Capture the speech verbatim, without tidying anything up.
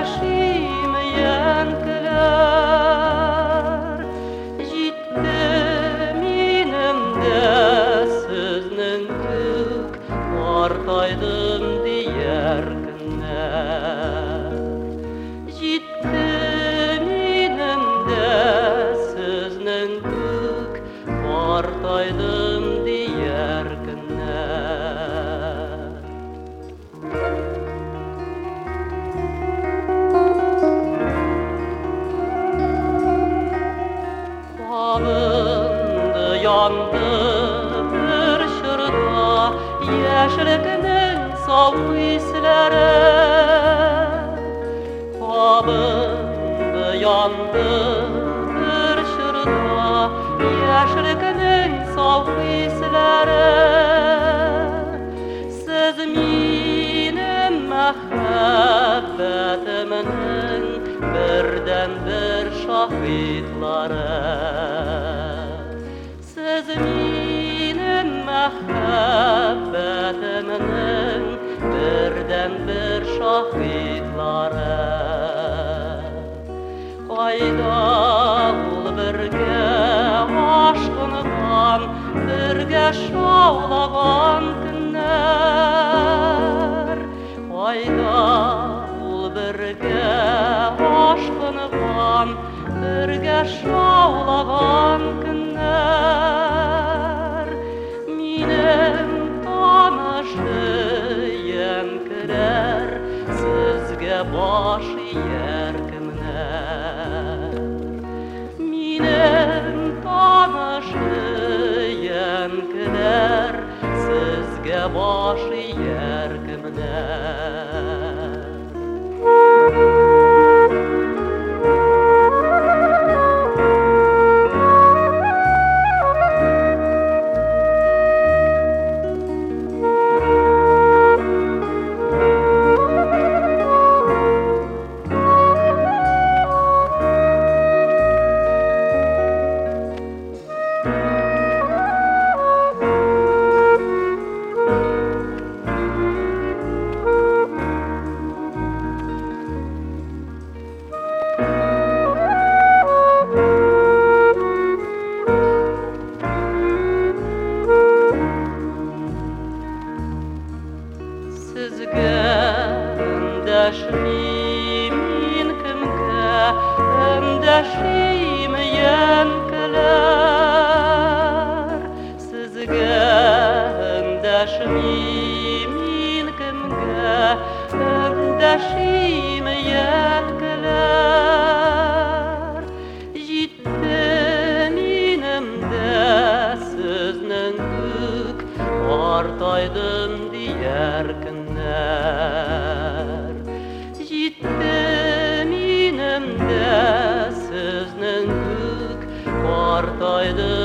янкілер. Жетті менім де сіздің түк, қартайдым дейер күнер. Жетті менім де сіздің түк, қартайдым дейер күнер. Қуабымды янды бір шырда, яшілігінің сау исілері. Қуабымды янды бір шырда, яшілігінің сау исілері. Сіз менің махаббатымның бірден бір шахидлары. Сіз менің махаббатымның бірден бір шахидлары. Қайда ол бірге ашқынған, бірге шаулаған күнер. Қайда ол бірге ашқынған, бірге шаулаған күнер. Менің таныш янкілер, сізге баш иер кімнер. Менің таныш янкілер, сізге баш иер кімнер. Сізге үндәшмеймін кімге, үндәшмеймін янкілер. Сізге үндәшмеймін кімге, үндәшмеймін янкілер. Жетті менім де сіздің түк, қартайдым дейер күнер. Жетті менім де сіздің түк, қартайдым